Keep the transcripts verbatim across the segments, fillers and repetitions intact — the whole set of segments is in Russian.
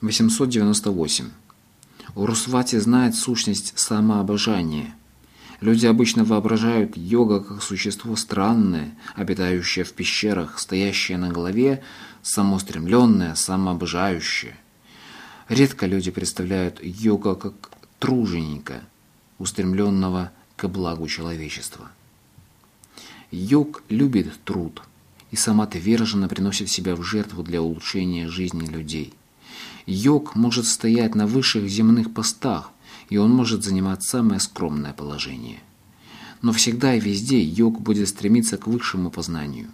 восемьсот девяносто восемь. Урусвати знает сущность самообожания. Люди обычно воображают йога как существо странное, обитающее в пещерах, стоящее на голове, самоустремленное, самообожающее. Редко люди представляют йога как труженика, устремленного к благу человечества. Йог любит труд и самоотверженно приносит себя в жертву для улучшения жизни людей. Йог может стоять на высших земных постах, и он может занимать самое скромное положение. Но всегда и везде йог будет стремиться к высшему познанию.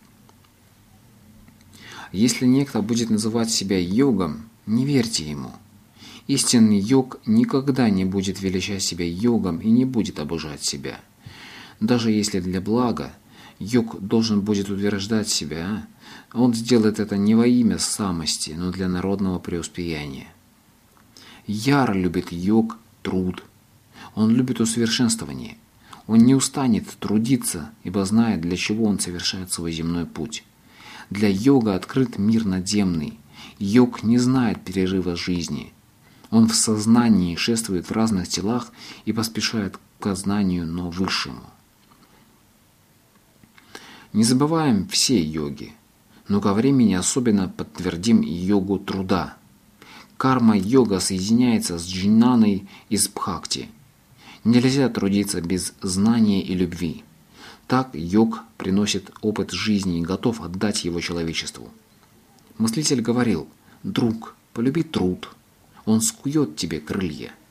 Если некто будет называть себя йогом, не верьте ему. Истинный йог никогда не будет величать себя йогом и не будет обожать себя. Даже если для блага, йог должен будет утверждать себя, он сделает это не во имя самости, но для народного преуспеяния. Яр любит йог, труд. Он любит усовершенствование. Он не устанет трудиться, ибо знает, для чего он совершает свой земной путь. Для йога открыт мир надземный. Йог не знает перерыва жизни. Он в сознании шествует в разных телах и поспешает к знанию, но высшему. Не забываем все йоги, но ко времени особенно подтвердим йогу труда. Карма-йога соединяется с джняной из бхакти. Нельзя трудиться без знания и любви. Так йог приносит опыт жизни и готов отдать его человечеству. Мыслитель говорил: «Друг, полюби труд, он скует тебе крылья».